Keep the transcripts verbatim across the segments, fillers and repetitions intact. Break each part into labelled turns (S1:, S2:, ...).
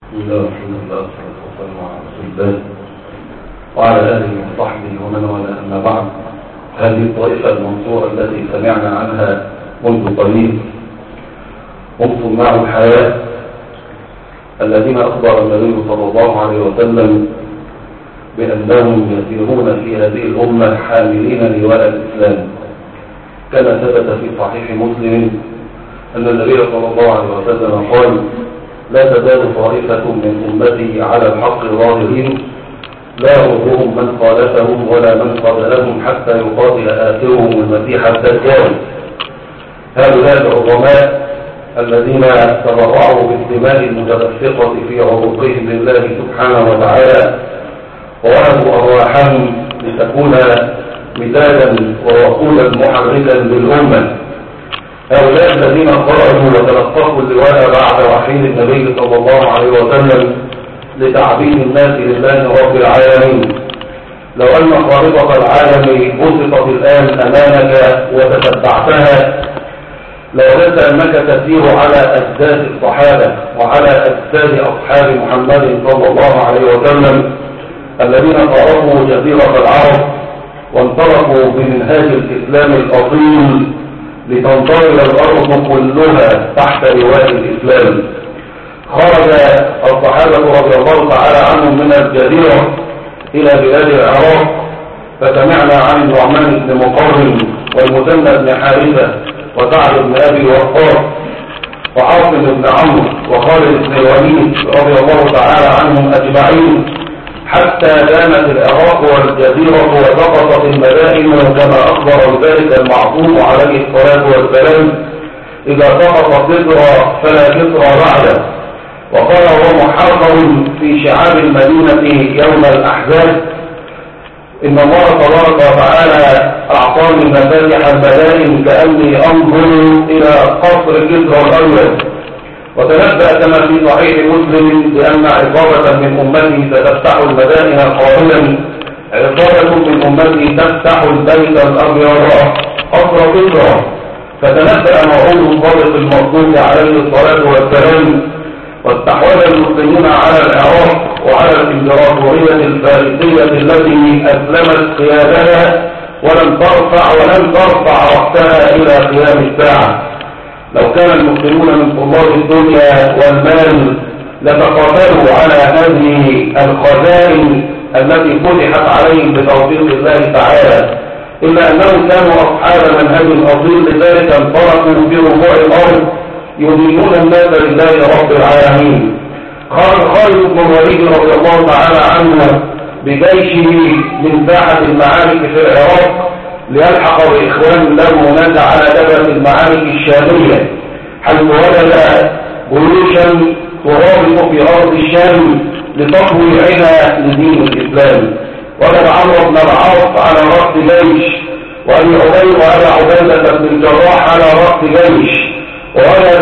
S1: بسم الله والحمد لله والصلاة والسلام على رسول الله وعلى آله وصحبه ومن والاه، أما بعد. هذه الطائفة المنصورة التي سمعنا عنها منذ قليل هم صناع الحياة الذين أخبر النبي صلى الله عليه وسلم بأنهم يسيرون في هذه الأمة حاملين لواء الإسلام، كما ثبت في صحيح مسلم أن النبي صلى الله عليه وسلم قال: لا تزال طائفة من أمتي على الحق ظاهرين لا يضرهم من خالفهم ولا من قبلهم حتى يقاتل آخرهم المسيح الدجال. هؤلاء العظماء الذين تبرعوا بالدماء المتدفقة في عروقهم لله سبحانه وتعالى ووهبوا أرواحهم لتكون مثالا ووقودا محركا للأمة. هؤلاء الذين خرجوا وتلقفوا اللواء بعد رحيل النبي صلى الله عليه وسلم لتعبيد الناس لله رب العالمين. لو أن خارطة العالم بسطت الآن أمامك وتتبعتها لوجدت أنك تسير على أجداد الصحابة وعلى أجداد أصحاب محمد صلى الله عليه وسلم الذين طرقوا جزيرة العرب وانطلقوا بمنهاج الإسلام الأصيل لتنطلق الأرض كلها تحت لواء الإسلام. خرج الصحابة رضي الله تعالى عنهم من الجزيرة إلى بلاد العراق، فسمعنا عن النعمان بن مقرن والمثنى بن حارثة وسعد بن أبي وقاص وعاصم بن عمرو وخالد بن الوليد رضي الله تعالى عنهم أجمعين، حتى دامت العراق والجزيرة وسقطت المدائن كما أخبر بذلك المعصوم عليه الصلاة والسلام: إذا سقط كسرى فلا كسرى بعده. وقال هو محرر في شعاب المدينة يوم الأحزاب: إن الله تبارك وتعالى أعطاني مفاتح المدائن كأني أنظر إلى قصر كسرى الأول. وتنبأ كما في صحيح مسلم بأن عصابة من أمته ستفتح المدائن قائلا: عصابة من أمته تفتح البيت الأبيض قصر كسرى. فتنبأ موعود الصادق المصدوق عليه الصلاة والسلام، واستحوذ المسلمون على العراق وعلى الإمبراطورية الفارسية التي أسلمت قيادها ولم ترفع ولم ترفع رأسها إلى قيام الساعة. لو كان المسلمون من طلاب الدنيا والمال لتقاتلوا على هذه الخزائن التي فتحت عليهم بتوفيق الله تعالى، إلا أنهم كانوا أصحاب منهج أصيل، لذلك انطلقوا في ربوع الأرض يدينون الناس لله رب العالمين. خرج خالد بن الوليد رضي الله تعالى عنه بجيشه من ساحة المعارك في العراق ليلحق بإخوان له هناك على جبهة المعارك الشامية، حيث وجد جيوشا ترابط في أرض الشام لتطوي عنا لدين الإسلام. وجد عمرو بن العاص على رأس جيش، وأبي عبيد وأبا عبيدة بن الجراح على رأس جيش، ووجد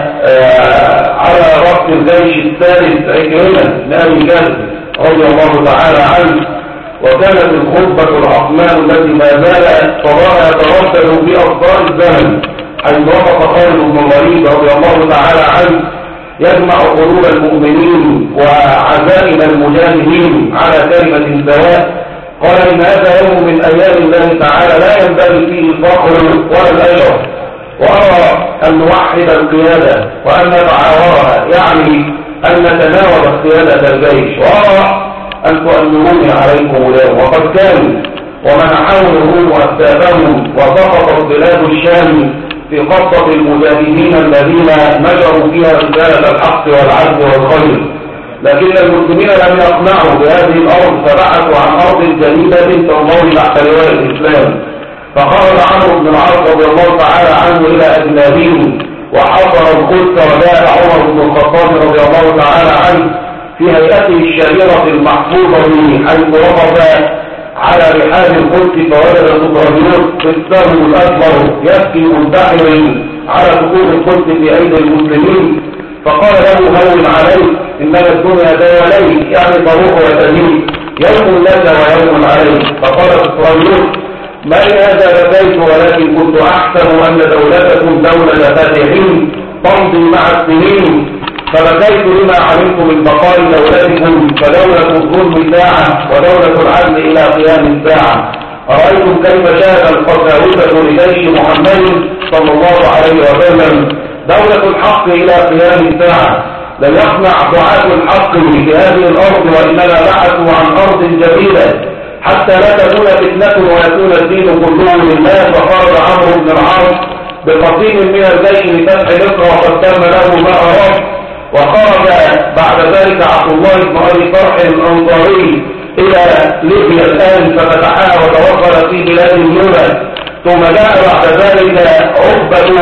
S1: آه على رأس الجيش الثالث عكرمة بن أبي جهل رضي الله تعالى عنه. وكانت الخطبة العظماء التي ما زال صلاها يتردد في أصدار الزمن، حيث وقف خالد بن الوليد رضي الله تعالى عنه يجمع قلوب المؤمنين وعزائم المجاهدين على كلمة سواء. قال: إن هذا يوم من أيام الله تعالى لا ينبغي فيه الفخر ولا الأجر، وأرى أن نوحد القيادة وأن نتعاورها، يعني أن نتناول قيادة الجيش، وأرى أن تؤمنوني عليكم اليوم. وقد كانوا ومنحوا الروم أكتافهم وسقطت بلاد الشام في قبضة المجاهدين الذين نشروا فيها رسالة الحق والعدل والخير، لكن المسلمين لم يقنعوا بهذه الأرض، فبحثوا عن أرض جديدة تنضوي تحت لواء الإسلام. فخرج عمرو بن العاص رضي الله تعالى عنه إلى أجنابين وحصر القدس، وجاء عمر بن الخطاب رضي الله تعالى عنه في هيئته الشهيرة المحفوظة حيث وقف على رحاب القدس فوجد سطرانيوس في السهم الأكبر يبكي منتحر على سقوط القدس في أيدي المسلمين، فقال له: هون عليك، إنما الدنيا دولين، يعني طروق وتميم، يوم لك ويوم عليك. فقال سطرانيوس: ما لهذا بكيت، ولكن كنت أحسب أن دولتكم دولة فاتحين تمضي مع السنين، فبكيت لما علمت من بقاء دولتكم، فدولة الظلم ساعة ودولة العدل إلى قيام الساعة. أرأيتم كيف شاء القساوسة لجيش محمد صلى الله عليه وسلم، دولة الحق إلى قيام الساعة. لم يصنع دعاة الحق في هذه الأرض، وإنما بحثوا عن أرض جديدة حتى لا تكون فتنة ويكون الدين كله لله. فخرج عمرو بن العاص بقسيم من الجيش لفتح مصر وقد تم له ما أراد، وخرج بعد ذلك عبد الله بن أبي طلحة الأنصاري إلى ليبيا الآن ففتحها وتوغل في بلاد النوبة. ثم جاء بعد ذلك عقبة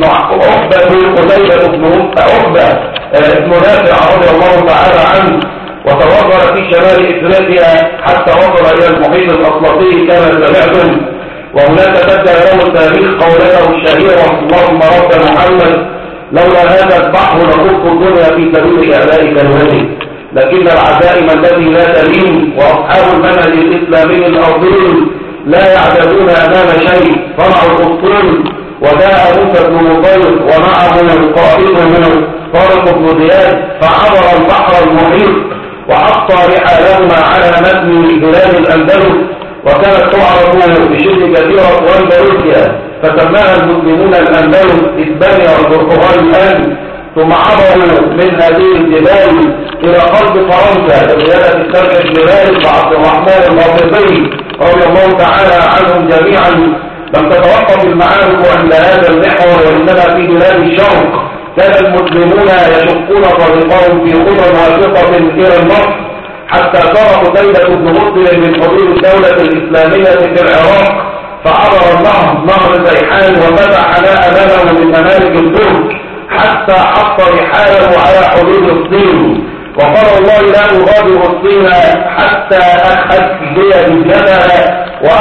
S1: عقبة قتيبة بن عقبة ابن نافع رضي الله تعالى عنه، وتوغل في شمال إفريقيا حتى وصل إلى المحيط الأطلسي كما سمعتم. وهناك سجل له التاريخ قولته الشهيرة: اللهم رب محمد لولا هذا البحر لخضت الدنيا في سبيل إعلائك الوجه. لكن العزائم التي لا تلين وأصحاب المنهج الإسلامي الأصيل لا يعجزون أمام شيء. صنعوا الأسطول، وجاء موسى بن نصير ومعه قائده طارق بن زياد، فعبر البحر المحيط وحط رحالهما على متن بلاد الأندلس، وكانت تعرف بشبه كثيرة وأندلسيا، فسماها المسلمون الأندلس إسبانيا والبرتغال الآن. ثم عبروا من هذه الجبال إلى قلب فرنسا بقيادة السبع الجبال وعبد الرحمن الغاطفي رضي الله تعالى عنهم جميعا. لم تتوقف المعارك عند هذا المحور، وإنما في بلاد الشرق كان المسلمون يشقون طريقهم في خطى واثقة إلى النصر، حتى صار قتيبة بن مسلم من حدود الدولة الإسلامية في العراق، فعبر النهر نهر زيحان وفتح لا أمامه من ممالك الترك حتى حط رحاله على حدود الصين. وقال والله لا أغادر الصين حتى أخذ جبلها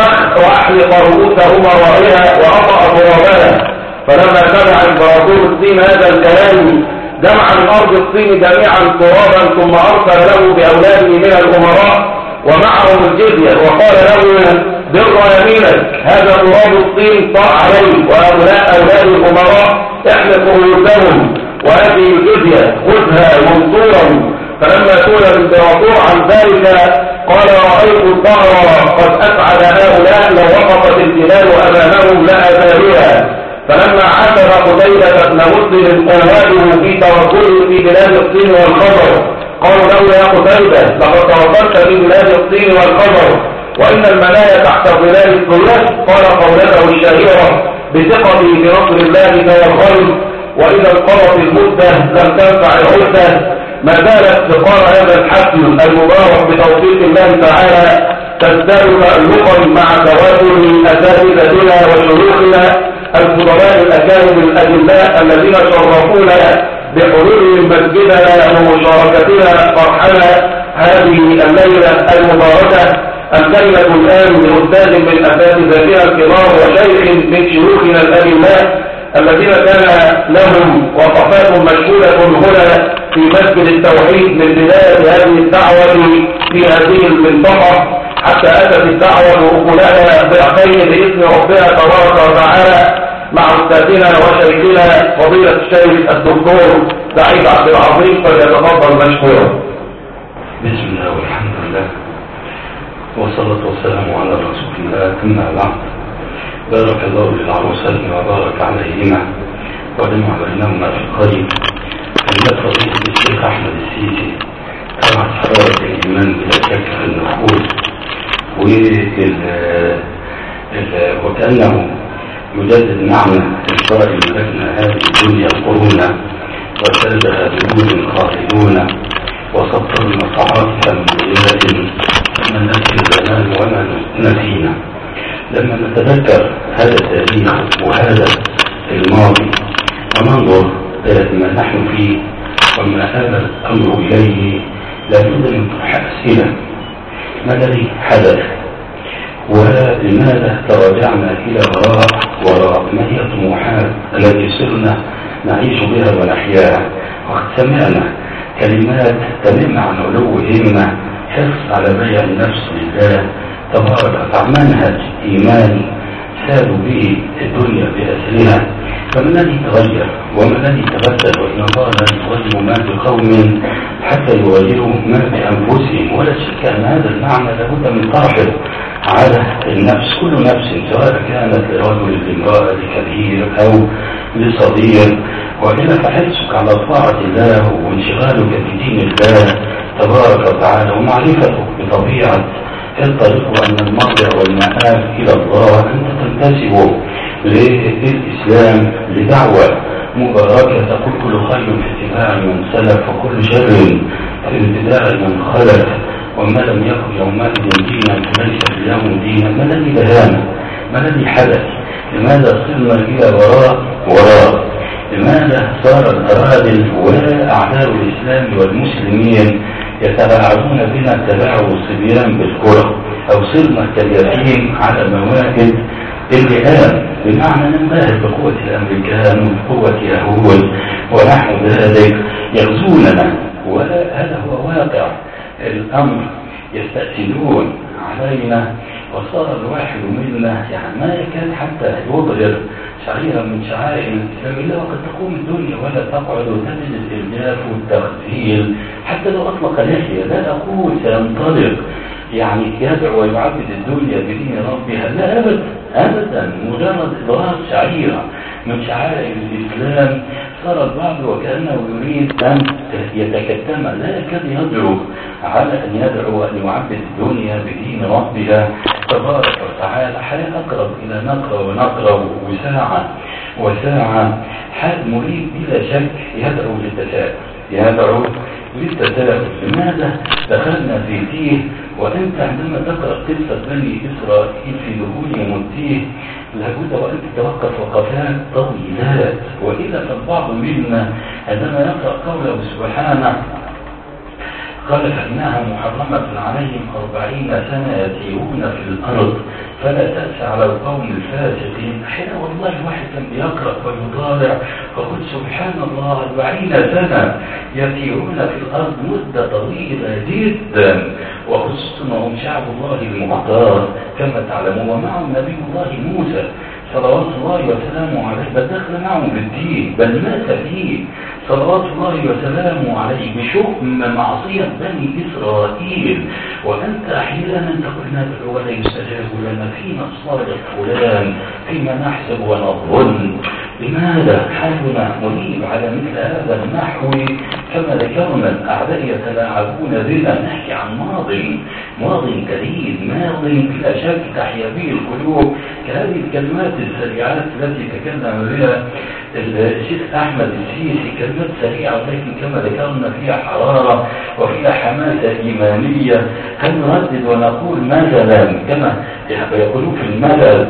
S1: وأحلق رؤوسهما ورائها وأطأ ترابها. فلما سمع امبراطور الصين هذا الكلام جمع من أرض الصين جميعا ترابا، ثم أرسل له بأولاده من الأمراء ومعهم الجزية، وقال له بر يمينك، هذا تراب الصين طاع عليه، وهؤلاء أولاد الأمراء احلقوا رؤوسهم، وهذه الجزية خذها منصورا. فلما سئل الامبراطور عن ذلك قال رأيت الظهر قد أسعد هؤلاء، لو وقفت الجبال أمامهم لأذابها. فلما عثر قتيبة بن مسلم قواده في توكله في بلاد الصين والخضر، قالوا له يا قتيبة لقد توكلت في بلاد الصين والخضر وإن المنايا تحت ظلال السيوف. قال قولته الشهيرة: بثقتي بنصر الله توكلت، وإذا انقضت المدة لم تنفع العدة. ما زالت ثقار هذا الحفل المبارك بتوفيق الله تعالى تزداد تألقا مع توازن أساتذتنا وشيوخنا الفضلاء الأكارم الأجلاء الذين شرفونا بحضورهم مسجدنا ومشاركتنا فرحنا هذه الليلة المباركة. الكلمة الآن لأستاذ من أساتذتنا الكبار وشيخ من شيوخنا الأجلاء الذين كان لهم وقفات مشهودة هنا في مسجد التوحيد من بداية هذه الدعوة في هذه المنطقة حتى أتت الدعوة أكلها بأخير بإذن ربنا تبارك وتعالى مع أستاذنا وشيخنا فضيلة الشيخ الدكتور سعيد عبد العظيم، فليتفضل مشكورا.
S2: بسم الله والحمد لله والصلاة والسلام على رسول الله، أما بعد. بارك الله للعروسين وبارك عليهما وجمع بينهما في الخير. كلمة فضيلة الشيخ أحمد السيسي كانت حرارة الإيمان بلا شك في النفوس، وكأنه يجدد معنى القائل لنا هذه الدنيا قرونا وسادها بدون خالدون وسطرنا صحائف مبينة من نسي الزمان وما نسينا. لما نتذكر هذا التاريخ وهذا الماضي وننظر ما نحن فيه وما هذا الأمر إليه، لابد من طرح أسئلة: ما الذي حدث؟ ولماذا تراجعنا إلى وراء وراء ما هي الطموحات التي صرنا نعيش بها ونحياها؟ وقد سمعنا كلمات تنم عن علو همة، حرص على بيع النفس لله تبارك وتعالى، منهج إيماني سادوا به الدنيا بأسرها. فما الذي تغير وما الذي تبدل؟ وإن الله لا يغير ما بقوم حتى يغيروا ما بأنفسهم. ولا شك أن هذا المعنى لابد من طرحه على النفس، كل نفس سواء كانت لرجل لامرأة لكبير أو لصغير، وإلا فحرصك على طاعة الله وانشغالك بدين الله تبارك وتعالى ومعرفتك بطبيعة الطريق وأن المرجع والمآب إلى الله أنت تنتسب للإسلام لدعوة مباركة تقول كل خير في اتباع من سلف وكل شر في ابتداع من خلف، وما لم يكن يومئذ دينا فليس اليوم دينا. ما الذي بهانا؟ ما الذي حدث؟ لماذا صرنا إلى وراء وراء؟ لماذا صار الأرادل وأعداء الإسلام والمسلمين يتباعدون بنا تباعد الصبيان بالكرة، أو صرنا كاليتيم على موائد اللئام، بمعنى ننبهر بقوة الأمريكان وبقوة يهود ونحو ذلك يغزوننا، وهذا هو واقع الأمر. يستأثرون علينا وصار الواحد منا يعني ما يكاد حتى يظهر شعيرا من شعائر الإسلام إلا وقد تقوم الدنيا ولا تقعد وتجد الإرجاف والتغفيل حتى لو أطلق لحية. لا أقول سينطلق يعني يدعو ويعبد الدنيا بدين ربها، لا أبدا أبدا، مجرد إظهار شعيرة من شعائر الإسلام صار البعض وكأنه يريد أن يتكتم، لا يكاد يدعو على أن يدعو أن يعبد الدنيا بدين ربها تبارك وتعالى. حال أقرب إلى نقرة ونقرة وساعة وساعة، حال مريد بلا شك يدعو للتساؤل يدعو للتساؤل لماذا دخلنا في تيه؟ وأنت عندما تقرأ قصة بني إسرائيل في دخولهم التيه لابد وأن تتوقف وقفات طويلات، وإلا فالبعض منا عندما يقرأ قوله سبحانه قال فإنها محرمة عليهم أربعين سنة يتيهون في الأرض فلا تأس على القوم الفاسقين. أحيانا والله الواحد كان بيقرأ ويطالع وقل سبحان الله أربعين سنة يتيهون في الأرض، مدة طويلة جدا، وخصوصا هم شعب الله المختار كما تعلمون، ومعهم نبي الله موسى صلوات الله وسلامه عليه، بل دخل معهم بالدين بل مات فيه صلوات الله وسلامه عليه بشؤم معصية بني إسرائيل. وأنت أحيانا تقول ندعو ولا يستجاب لنا، فينا الصالح فلان فيما نحسب ونظن. لماذا حالنا مريب على مثل هذا النحو؟ كما ذكرنا الأعداء يتلاعبون بنا، نحكي عن ماض ماض كريم، ماض بلا شك تحيا به القلوب، كهذه الكلمات السريعات التي تكلم بها الشيخ أحمد السيسي، كلمات سريعة ولكن كما ذكرنا فيها حرارة وفيها حماسة إيمانية. هل نردد ونقول مثلا كما يقولون في المثل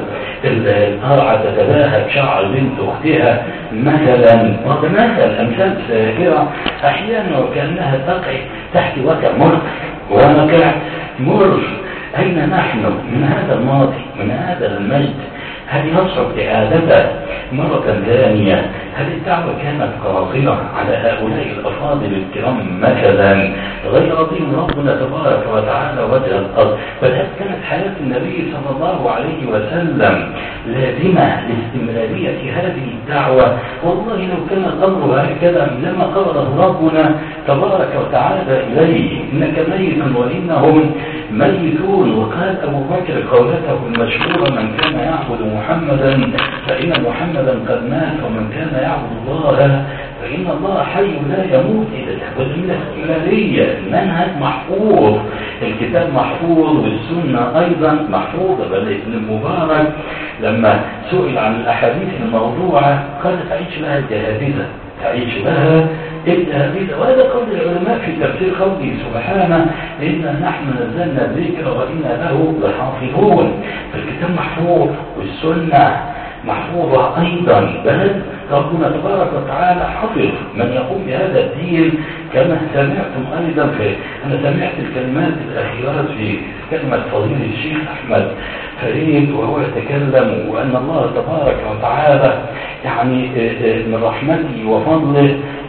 S2: القرعة تتباهى بشعر بنت أختها مثلا، ومثل أمثال ساهرة أحيانا وكأنها تقع تحت وكع مر ومكع مر. أين نحن من هذا الماضي من هذا المجد؟ هل يصعب إعادته مرة ثانية؟ هل الدعوة كانت قاصرة على هؤلاء الأفاضل الكرام مثلا غير دين ربنا تبارك وتعالى وجه الأرض؟ بل هل كانت حياة النبي صلى الله عليه وسلم لازمة لاستمرارية هذه الدعوة؟ والله لو كان الأمر هكذا لما قرره ربنا تبارك وتعالى إليه إنك ميت وإنهم ميتون. وقال أبو بكر قولته المشهورة من كان يعبد محمدا فإن محمدا قد مات ومن كان يعبد الله فإن الله حي لا يموت. من الاستمرارية، المنهج محفوظ، الكتاب محفوظ والسنة أيضا محفوظة. بل ابن المبارك لما سئل عن الأحاديث الموضوعة قال تعيش لها الجهابذة تعيش لها الجهابذة. وهذا قول العلماء في تفسير قوله سبحانه إنا نحن نزلنا الذكر وإنا له لحافظون. فالكتاب محفوظ والسنة محفوظة أيضا، بل ربنا تبارك وتعالى حفظ من يقوم بهذا الدين. كما سمعتم أيضا في أنا سمعت الكلمات الأخيرة في كلمة فضيل الشيخ أحمد فريد وهو يتكلم وأن الله تبارك وتعالى يعني من رحمته وفضله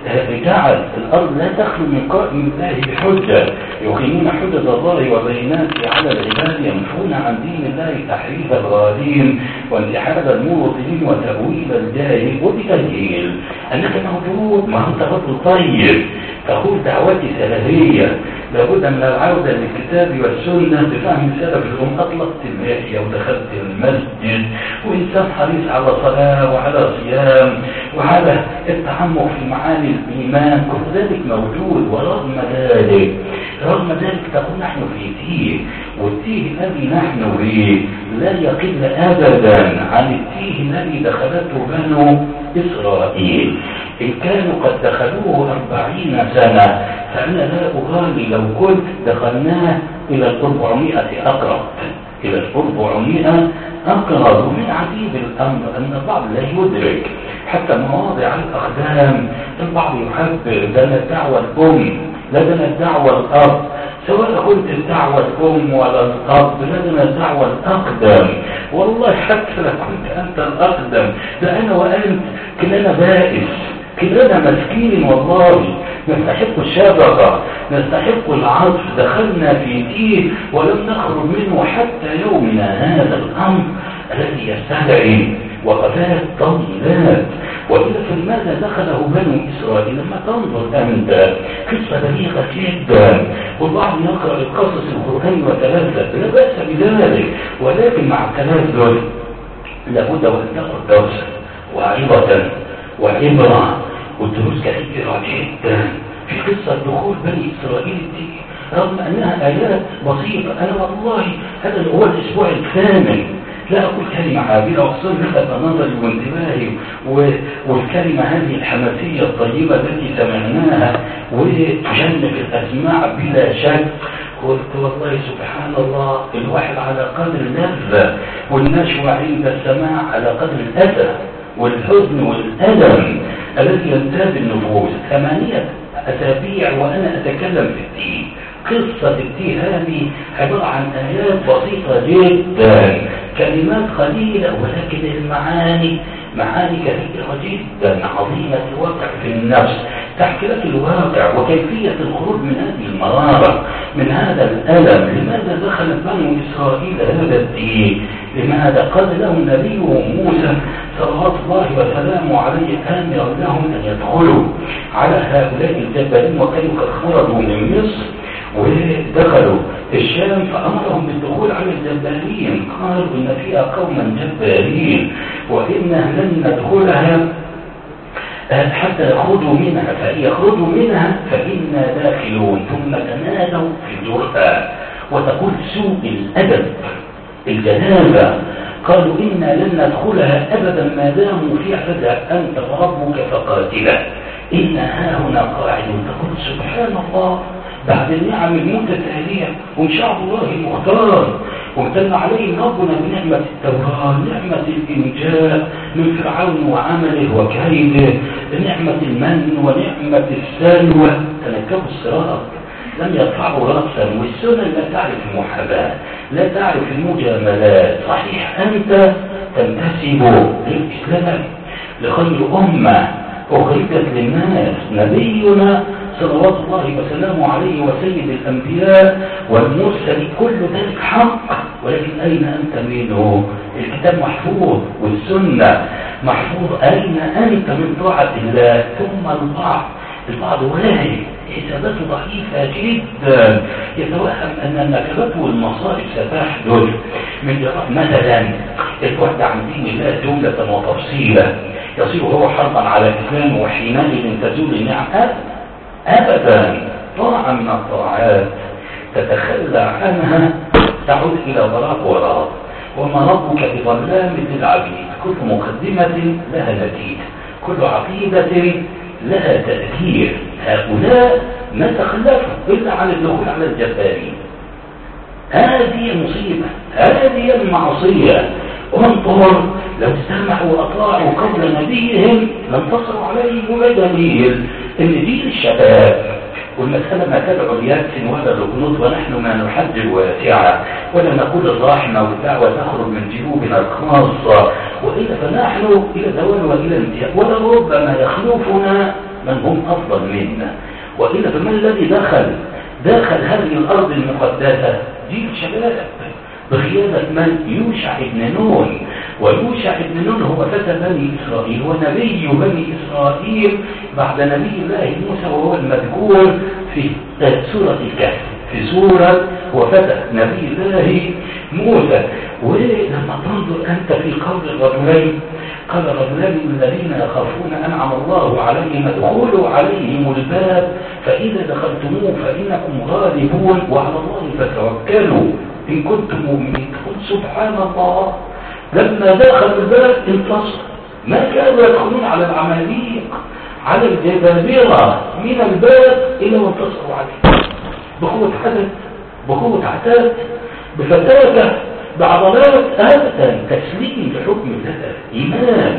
S2: جعل الأرض لا تخلو من قائم الله بحجة، يقيمون حجة الله وبيناته على العباد، ينفون عن دين الله تحريف الغالين وانتحال المبطلين وتأويل الجاهل وبتسهيل أنك موجود. ما أنت رجل طيب تقول دعوتي سلفية، لابد من العودة للكتاب والسنة بفهم سلف الأمة. أطلقت اللحية ودخلت المسجد وإنسان حريص على صلاة وعلى صيام وعلى التعمق في معاني الإيمان، كل ذلك موجود. ورغم ذلك رغم ذلك تقول نحن في تيه، والتيه الذي نحن فيه لا يقل أبدا عن التيه الذي دخلته بنو إسرائيل. إن كانوا قد دخلوه أربعين سنة فأنا لا أغالي لو كنت دخلناه إلى الأربعمائة أقرب إلى الأربعمائة أقرب. ومن عجيب الأمر أن البعض لا يدرك حتى مواضع الأقدام. البعض يحبر لنا الدعوة الأم، لدينا الدعوة الأب، سواء كنت الدعوة الأم ولا الأب لدينا الدعوة الأقدم. والله حتى لو كنت أنت الأقدم ده أنا وأنت كلنا بائس، كلنا مسكين، والله نستحق الشبكة، نستحق العطف. دخلنا في تيه ولم نخرج منه حتى يومنا هذا. الأمر الذي يستدعي وقفات طويلات. وإذا فلماذا دخله بنو إسرائيل؟ لما تنظر أنت قصة بليغة جدا، والبعض يقرأ القصص القرآن وتلذذ، لا بأس بذلك، ولكن مع التلذذ لابد وأن تأخذ درسا وعظة وعبرة. والدروس كثيرة جدا في قصة دخول بني إسرائيل دي، رغم أنها آيات بسيطة. أنا والله هذا هو الأسبوع الثامن لا أقول كلمة عابرة وأقصد لفت نظري وانتباهي والكلمة هذه الحماسية الطيبة التي سمعناها وتجنب الأسماع بلا شك. قلت والله سبحان الله، الواحد على قدر اللذة والنشوة عند السماع على قدر الأذى والحزن والألم الذي ينتاب النفوس. ثمانية أسابيع وأنا أتكلم في الدين. قصة الدين هذه عبارة عن آيات بسيطة جدا، كلمات قليلة ولكن المعاني معاني كثيرة جدا عظيمة الواقع في النفس، تحكي لك الواقع وكيفية الخروج من هذه المرارة، من هذا الألم. لماذا دخل بنو إسرائيل هذا الدين؟ لماذا قال لهم نبيهم موسى صلوات الله وسلامه عليه آمرا لهم أن يدخلوا على هؤلاء الجبارين وكانوا قد خرجوا من مصر ودخلوا الشام، فأمرهم بالدخول على الجبارين. قالوا إن فيها قوما جبارين وإنا لن ندخلها حتى يخرجوا منها، فإن يخرجوا منها فإنا داخلون. ثم تنادوا في جرأة وتقول سوء الأدب الجنابة، قالوا إنا لن ندخلها أبدا ما داموا فيها، فاذهب أنت وربك فقاتلا إنا هاهنا قاعدون. تقول سبحان الله، بعد النعم المتتالية وشعب الله المختار وامتن عليهم ربنا بنعمة التوراة، نعمة الإنجاء من فرعون وعمله وكيده، نعمة المن ونعمة السلوى. تنكبوا الصراط لم يرفعوا رأسا، والسنة لا تعرف المحاباة، لا تعرف المجاملات. صحيح أنت تنتسب للإسلام لخير أمة أخرجت للناس، نبينا صلوات الله وسلامه عليه وسيد الأنبياء والمرسل، كل ذلك حق، ولكن أين أنت منه؟ الكتاب محفوظ والسنة محفوظ، أين أنت من طاعة الله؟ ثم البعض البعض واعي حساباته ضعيفة جدا، يتوهم أن النكبات والمصائب ستحدث من جراء مثلا البعد عن دين الله جملة وتفصيلا، يصير هو حربا على الإسلام وحينئذ تزول النعم. أبدا، طاعة من الطاعات تتخلى عنها تعود إلى وراء وراء. وما ربك بظلام للعبيد، كل مقدمة لها نتيجة، كل عقيدة لها تأثير. هؤلاء ما تخلفوا إلا عن الدخول على الجبارين. هذه المصيبة، هذه المعصية. انظر، لو استمعوا وأطاعوا قول نبيهم لانتصروا عليه بدليل ان دين الشباب والمسألة ما تدعو ليأس ولا لقنوط، ونحن ما نحجر واسعة ولا نقول الرحمة والدعوة تخرج من جيوبنا الخاصة، وإلا فنحن إلى زوال وإلى انتهاء، ولربما يخلفنا من هم أفضل منا. وإلا فما الذي دخل داخل هذه الأرض المقدسة؟ جيل شباب بقيادة من؟ يوشع ابن نون. ويوشع ابن نون هو فتى بني إسرائيل ونبي بني إسرائيل بعد نبي الله موسى، وهو المذكور في سورة الكهف، في سورة وفتى نبي الله موسى. ولما تنظر أنت في قول الرجلين، قال الرجلان الذين يخافون أنعم الله عليهم ادخلوا عليهم الباب فإذا دخلتموه فإنكم غالبون وعلى الله فتوكلوا إن كنتم مؤمنين. سبحان الله، لما دخلوا الباب انتصر. ما كانوا يدخلون على العماليق على الجبابرة من الباب إلا وانتصروا عليه بقوة عدد، بقوة عتاد، بفتاكة، بعضلات. أبدا تسليم لحكم الله، إيمان،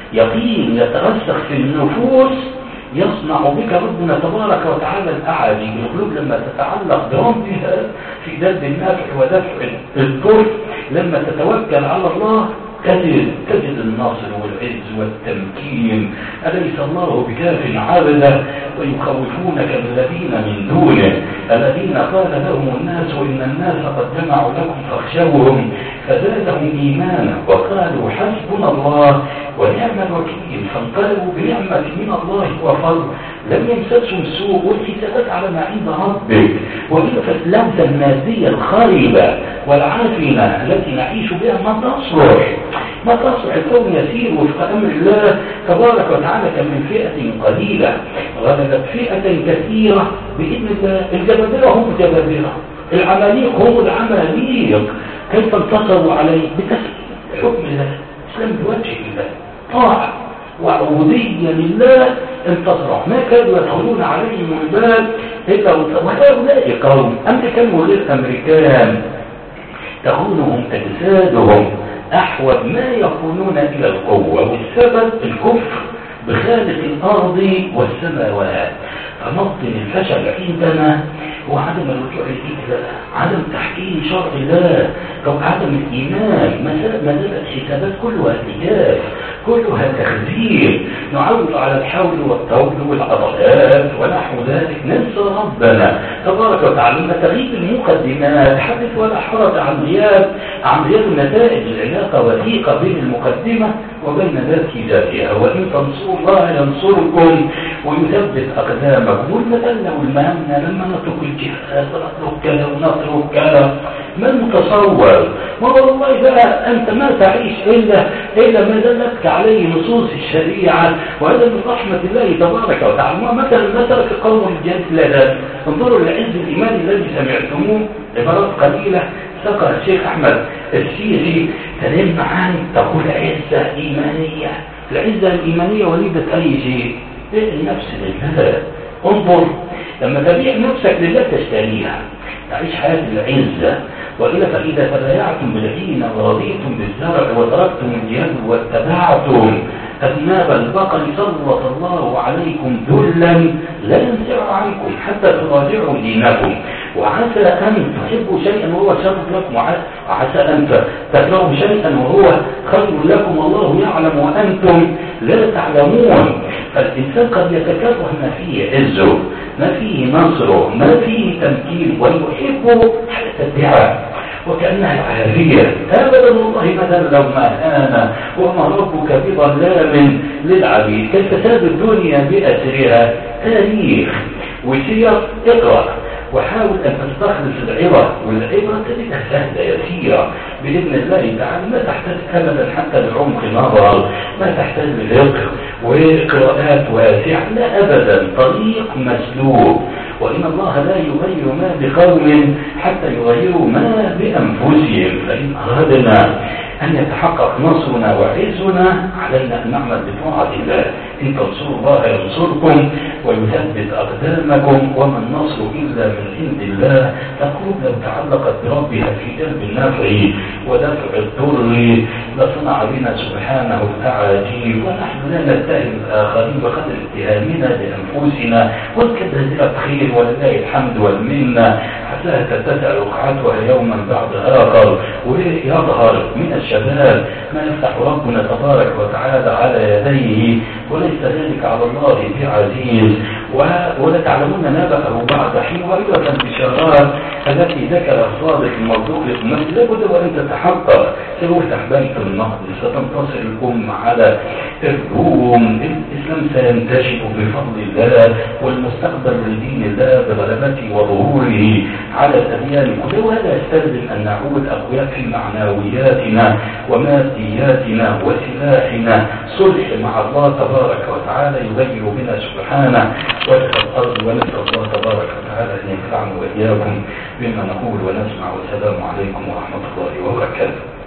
S2: يقين يترسخ في النفوس يصنع بك ربنا تبارك وتعالى الأعاجيب. القلوب لما تتعلق بربها في جلب النافع ودفع الضر، لما تتوكل على الله تجد تجد الناصر والعز والتمكين. أليس الله بكاف عبده ويخوفونك بالذين من دونه الذين قال لهم الناس إن الناس قد جمعوا لكم فاخشوهم فزادهم إيمانا وقالوا حسبنا الله ونعم الوكيل. فانقلبوا بنعمة من الله وفضل لم يمسسهم سوء والحسابات على ما عند ربك. وإلا فاللمسة المادية الخاربة والعافنة التي نعيش بها ما تصلح ما تصلح. الكون يسير وفق أمر الله تبارك وتعالى من فئة قليلة غلبت فئة كثيرة بإذن الله. الجبابرة هم الجبابرة، العماليق هم العماليق. كيف انتصروا عليه؟ بتسليم حكم الله، اسلام بوجه الله، طاعة وعبودية لله. انتصروا، ما كانوا يدخلون عليهم الباب إلا وهؤلاء قوم أمريكان وغير أمريكان تخونهم أجسادهم أحوج ما يكونون إلى القوة، والسبب الكفر بخالق الأرض والسماوات. فموطن الفشل عندنا هو عدم الرجوع إلى عدم تحكيم شرع الله أو عدم الإيمان. مسألة الحسابات كلها اتجاه، كلها تخذير، نعود على الحول والطول والعضلات ونحو ذلك. ننسى ربنا تبارك وتعالى. لما تغيب المقدمات حدث ولا حرج عن غياب عن غياب النتائج. العلاقة وثيقة بين المقدمة وبين ذات ذاتها. وإن تنصروا الله ينصركم ويثبت أقدامكم. والمثل والمهمة لما نترك الجهاد ونترك كذا ونترك كذا، ما المتصور؟ ما والله بقى أنت ما تعيش إلا إلا ما دلتك عليه نصوص الشريعة، وهذا من رحمة الله تبارك وتعالى. مثلا مثلا في قول الجهاد، انظروا للعز الإيماني الذي سمعتموه عبارات قليلة سقى الشيخ أحمد السيري تلم عنه تقول عزة إيمانية. العزة الإيمانية وليدة أي شيء؟ النفس لله. انظر لما تبيع نفسك لله تشتريها، تعيش حياة العزة. وإلا فإذا تبايعتم بالعين ورضيتم بالزرع وتركتم الجهاد واتبعتم أذناب البقر سلط الله عليكم ذلا لا ينزع عنكم حتى تراجعوا دينكم. وعسى أن تحبوا شيئا وهو شر لكم، وعسى أن تكرهوا شيئا وهو خير لكم، والله يعلم وأنتم لا تعلمون. فالإنسان قد يتكره ما فيه عزه، ما فيه نصره، ما فيه تمكين، ويحب حتى الدعاء وكأنها العافية. أبدا والله مثلا لو ما أنا وما ربك بظلام للعبيد. كيف تساد الدنيا بأسرها؟ تاريخ وسير. اقرأ وحاول أن تستخلص العبر، والعبرة تجدها سهلة يسيرة بإذن الله تعالى. ما تحتاج أبدا حتى لعمق نظر، ما تحتاج لفقه وقراءات واسعة، لا أبدا. طريق مسلوك. وإن الله لا يغير ما بقوم حتى يغيروا ما بأنفسهم. فإن أردنا أن يتحقق نصرنا وعزنا علينا أن نعمل بطاعة الله. إن تنصروا الله ينصركم ويثبت أقدامكم، وما النصر إلا من عند الله. تقول لو تعلقت بربها في جلب النفع ودفع الضر لصنع بنا سبحانه الأعاجيب، ونحن لا نتهم الآخرين بقدر اتهامنا لأنفسنا. والكذا خير ولله الحمد والمنة. نفسها تتسع رقعتها يوما بعد آخر، ويظهر من الشباب ما يفتح ربنا تبارك وتعالى على يديه، وليس ذلك على الله بعزيز. ولتعلمون نبأه بعد حين، وأيضا البشارات التي ذكر الصادق المصدوق النفس لابد وأن تتحقق. سيفتح بيت النهضة، ستنتصر الأمة على الروم، الإسلام سينتشر بفضل الله، والمستقبل لدين الله بغلبته وظهوره على الأديان كلها. وهذا يستلزم أن نعود أقوياء في معنوياتنا ومادياتنا وسلاحنا، صلح مع الله تبارك وتعالى يغير بنا سبحانه وجه الأرض. ونسأل الله تبارك وتعالى أن ينفعنا وإياكم بما نقول ونسمع. والسلام عليكم ورحمة الله وبركاته.